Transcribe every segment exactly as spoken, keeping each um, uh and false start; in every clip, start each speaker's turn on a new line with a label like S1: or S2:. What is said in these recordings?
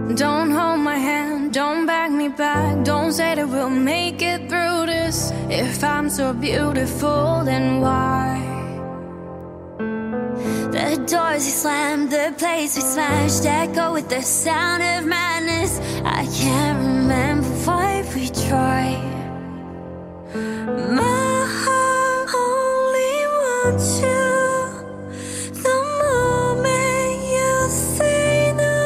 S1: Don't hold my hand, don't bag me back. Don't say that we'll make it through this. If I'm so beautiful, then why? The doors we slammed, the place we smashed, echo with the sound of madness. I can't remember why we tried. My heart only wants you. The moment you say no.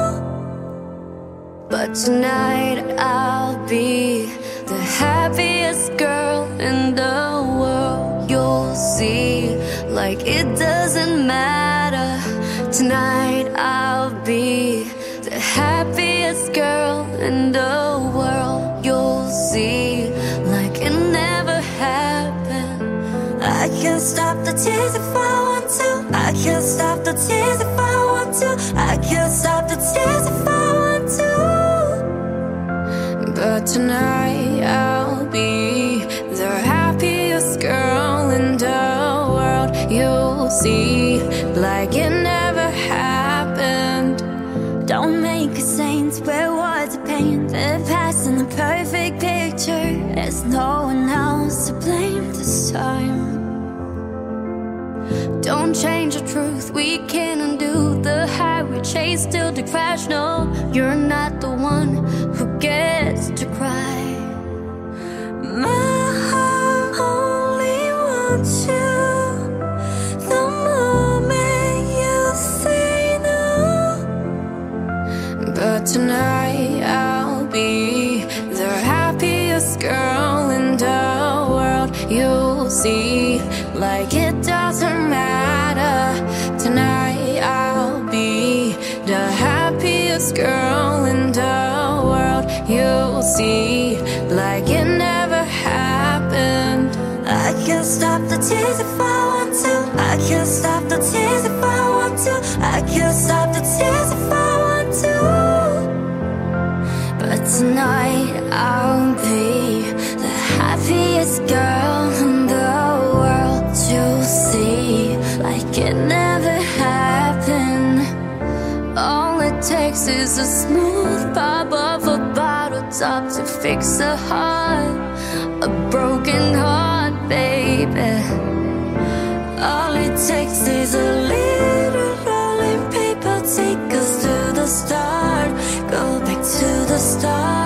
S1: But tonight I'll be the happiest girl in the world. You'll see, like it doesn't matter. Tonight I'll be the happiest girl in the world. You'll see, like it never happened. I can't stop the tears if I want to. I can't stop the tears if I want to. I can't stop the tears if I want to. But tonight I'll be the happiest girl in the world. You'll see, like it never happened. Don't make a saint wear words of pain. The past and the perfect picture. There's no one else to blame this time. Don't change the truth, we can't undo the high we chase till the crash. No, you're not the one who gets to cry. My heart only wants you. The moment you say no. But tonight I'll be the happiest girl in the world. You'll see, like it doesn't matter. Tonight I'll be the happiest girl in the world. You'll see, like it never happened. I can't stop the tears if I want to. I can't stop the tears if I want to. I can't stop the tears if I want to. But tonight I'll be the happiest girl in the world. You'll see, like it never happened. All it takes is a smooth pop of a bottle top to fix a heart, a broken heart, baby. All it takes is a little rolling paper. Take us to the start, go back to the start.